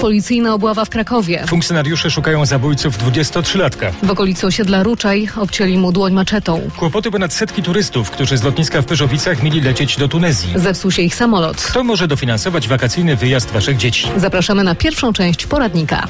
Policyjna obława w Krakowie. Funkcjonariusze szukają zabójców 23-latka. W okolicy osiedla Ruczaj obcięli mu dłoń maczetą. Kłopoty ponad setki turystów, którzy z lotniska w Pyrzowicach mieli lecieć do Tunezji. Zepsuł się ich samolot. Kto może dofinansować wakacyjny wyjazd waszych dzieci? Zapraszamy na pierwszą część poradnika.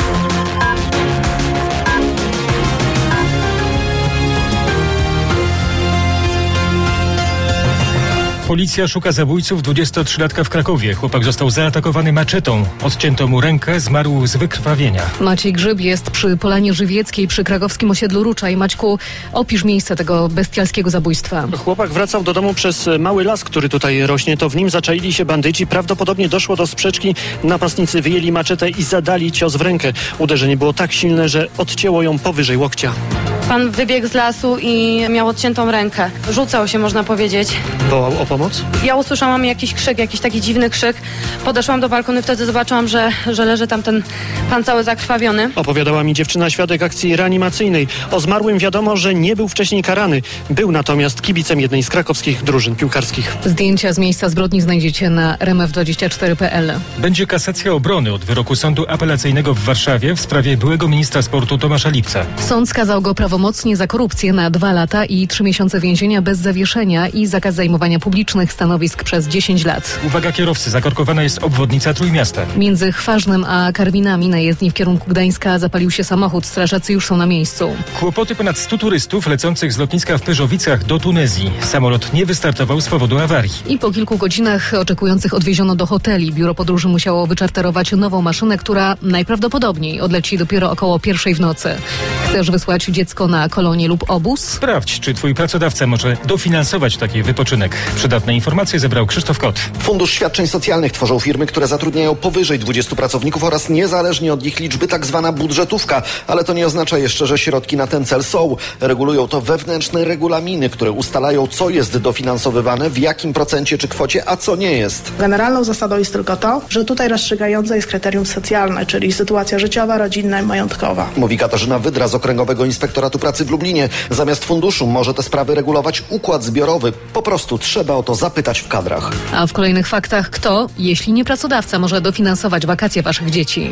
Policja szuka zabójców 23-latka w Krakowie. Chłopak został zaatakowany maczetą. Odcięto mu rękę, zmarł z wykrwawienia. Maciej Grzyb jest przy Polanie Żywieckiej przy krakowskim osiedlu Ruczaj. Maćku, opisz miejsce tego bestialskiego zabójstwa. Chłopak wracał do domu przez mały las, który tutaj rośnie. To w nim zaczaili się bandyci. Prawdopodobnie doszło do sprzeczki. Napastnicy wyjęli maczetę i zadali cios w rękę. Uderzenie było tak silne, że odcięło ją powyżej łokcia. Pan wybiegł z lasu i miał odciętą rękę. Rzucał się, można powiedzieć. Wołał o pomoc? Ja usłyszałam jakiś krzyk, jakiś taki dziwny krzyk. Podeszłam do balkonu i wtedy zobaczyłam, że leży tam ten pan cały zakrwawiony. Opowiadała mi dziewczyna, świadek akcji reanimacyjnej. O zmarłym wiadomo, że nie był wcześniej karany. Był natomiast kibicem jednej z krakowskich drużyn piłkarskich. Zdjęcia z miejsca zbrodni znajdziecie na rmf24.pl. Będzie kasacja obrony od wyroku Sądu Apelacyjnego w Warszawie w sprawie byłego ministra sportu Tomasza Lipca. Sąd skazał go prawomocnie za korupcję na 2 lata i 3 miesiące więzienia bez zawieszenia i zakaz zajmowania publicznych stanowisk przez 10 lat. Uwaga kierowcy, zakorkowana jest obwodnica Trójmiasta. Między Chważnem a Karwinami na jezdni w kierunku Gdańska zapalił się samochód. Strażacy już są na miejscu. Kłopoty ponad 100 turystów lecących z lotniska w Pyrzowicach do Tunezji. Samolot nie wystartował z powodu awarii. I po kilku godzinach oczekujących odwieziono do hoteli. Biuro podróży musiało wyczarterować nową maszynę, która najprawdopodobniej odleci dopiero około 1:00 w nocy. Chcesz wysłać dziecko na kolonię lub obóz? Sprawdź, czy twój pracodawca może dofinansować taki wypoczynek. Przydatne informacje zebrał Krzysztof Kot. Fundusz Świadczeń Socjalnych tworzą firmy, które zatrudniają powyżej 20 pracowników oraz niezależnie od ich liczby tak zwana budżetówka. Ale to nie oznacza jeszcze, że środki na ten cel są. Regulują to wewnętrzne regulaminy, które ustalają, co jest dofinansowywane, w jakim procencie czy kwocie, a co nie jest. Generalną zasadą jest tylko to, że tutaj rozstrzygające jest kryterium socjalne, czyli sytuacja życiowa, rodzinna i majątkowa. Mówi Katarzyna Wydra z Okręgowego Inspektoratu Pracy w Lublinie. Zamiast funduszu może te sprawy regulować układ zbiorowy. Po prostu trzeba o to zapytać w kadrach. A w kolejnych faktach kto, jeśli nie pracodawca, może dofinansować wakacje waszych dzieci?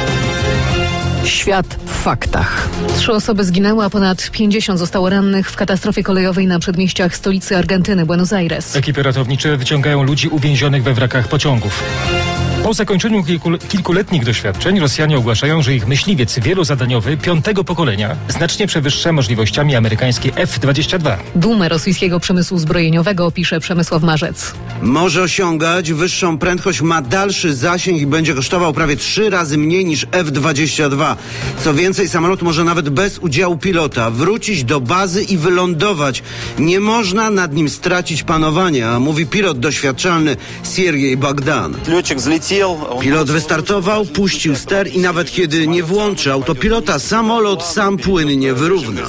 Świat w faktach. 3 osoby zginęły, a ponad 50 zostało rannych w katastrofie kolejowej na przedmieściach stolicy Argentyny, Buenos Aires. Ekipy ratownicze wyciągają ludzi uwięzionych we wrakach pociągów. Po zakończeniu kilkuletnich doświadczeń Rosjanie ogłaszają, że ich myśliwiec wielozadaniowy 5. pokolenia znacznie przewyższa możliwościami amerykańskie F-22. Dumę rosyjskiego przemysłu zbrojeniowego opisze Przemysław Marzec. Może osiągać wyższą prędkość, ma dalszy zasięg i będzie kosztował prawie 3 razy mniej niż F-22. Co więcej, samolot może nawet bez udziału pilota wrócić do bazy i wylądować. Nie można nad nim stracić panowania, mówi pilot doświadczalny Siergiej Bogdan. Pilot wystartował, puścił ster i nawet kiedy nie włączy autopilota, samolot sam płynnie wyrówna.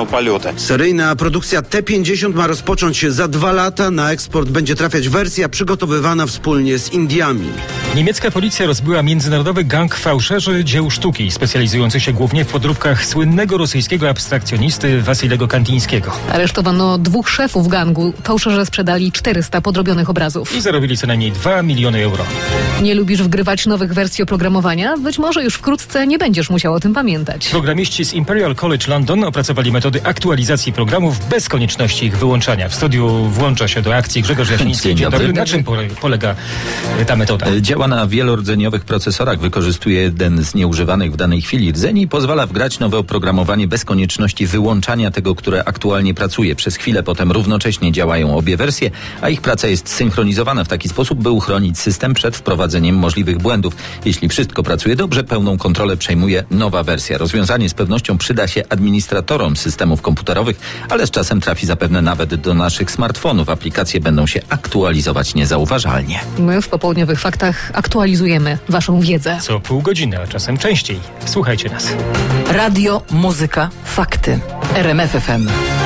Seryjna produkcja T-50 ma rozpocząć się za 2 lata. Na eksport będzie trafiać wersja przygotowywana wspólnie z Indiami. Niemiecka policja rozbiła międzynarodowy gang fałszerzy dzieł sztuki, specjalizujący się głównie w podróbkach słynnego rosyjskiego abstrakcjonisty Wasilego Kandińskiego. Aresztowano 2 szefów gangu. Fałszerze sprzedali 400 podrobionych obrazów. I zarobili co najmniej 2 miliony euro. Nie lubisz wgrywać nowych wersji oprogramowania? Być może już wkrótce nie będziesz musiał o tym pamiętać. Programiści z Imperial College London opracowali metody aktualizacji programów bez konieczności ich wyłączania. W studiu włącza się do akcji Grzegorz Jaśniński. Dzień dobry. Na czym polega ta metoda? Działa na wielordzeniowych procesorach. Wykorzystuje jeden z nieużywanych w danej chwili rdzeni i pozwala wgrać nowe oprogramowanie bez konieczności wyłączania tego, które aktualnie pracuje. Przez chwilę potem równocześnie działają obie wersje, a ich praca jest synchronizowana w taki sposób, by uchronić system przed wprowadzeniem możliwych błędów. Jeśli wszystko pracuje dobrze, pełną kontrolę przejmuje nowa wersja. Rozwiązanie z pewnością przyda się administratorom systemów komputerowych, ale z czasem trafi zapewne nawet do naszych smartfonów. Aplikacje będą się aktualizować niezauważalnie. My w popołudniowych faktach aktualizujemy waszą wiedzę. Co pół godziny, a czasem częściej. Słuchajcie nas. Radio, muzyka, fakty. RMF FM.